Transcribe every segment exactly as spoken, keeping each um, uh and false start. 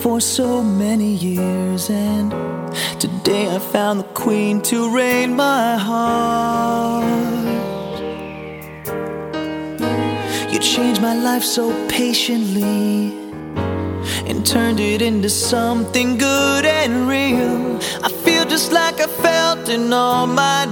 for so many years, and today I found the queen to reign my heart. You changed my life so patiently and turned it into something good and real. I feel just like I felt in all my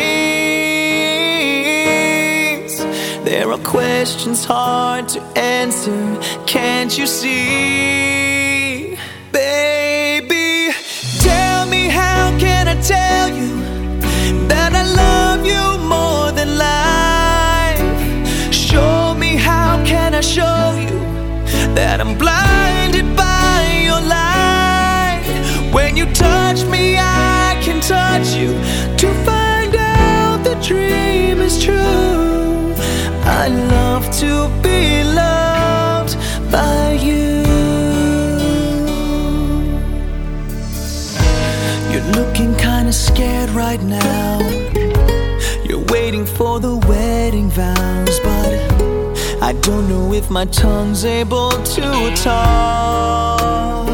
dreams. There are questions hard to answer, can't you see? Baby, tell me, how can I tell you that I love you more than life? Show me, how can I show you that I'm blinded by your light? When you touch me, I can touch you to find out the dream is true. I love to be loved by you. You're looking kinda scared right now. You're waiting for the wedding vows, but I don't know if my tongue's able to talk.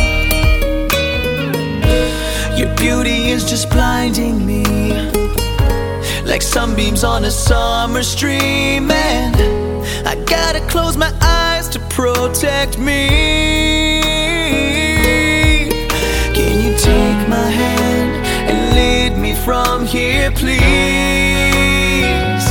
Your beauty is just blinding me, like sunbeams on a summer stream, and I gotta close my eyes to protect me. Can you take my hand and lead me from here, please?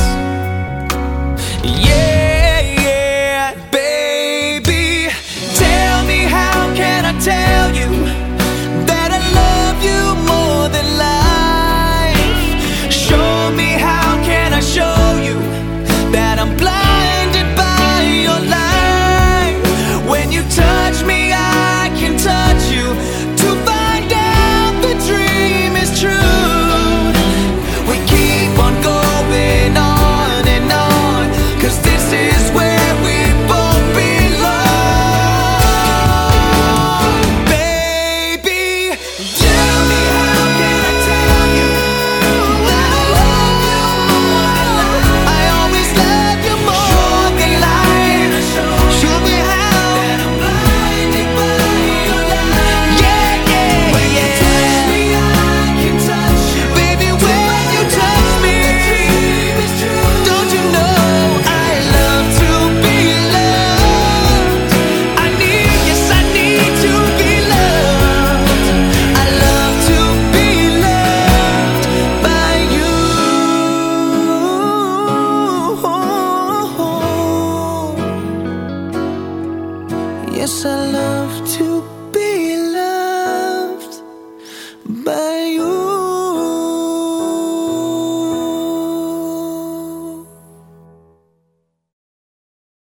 Yeah, yeah, baby, tell me, how can I tell you that I love you more than life? Show me, how can I show you that I'm blinded by your light? When you touch me, I can touch you to find out the dream is true. We keep on going on and on, 'cause this is where we both belong. Baby, tell me, how can I tell you that I love you more than life? I always love you more than life. Show me how that I'm blinded by your light. Yeah, yeah, when you touch me, I can touch you. Baby, when you touch me, don't you know I love to be loved? I need, yes, I need to be loved. I love to be loved by you. Yes, I love to be loved.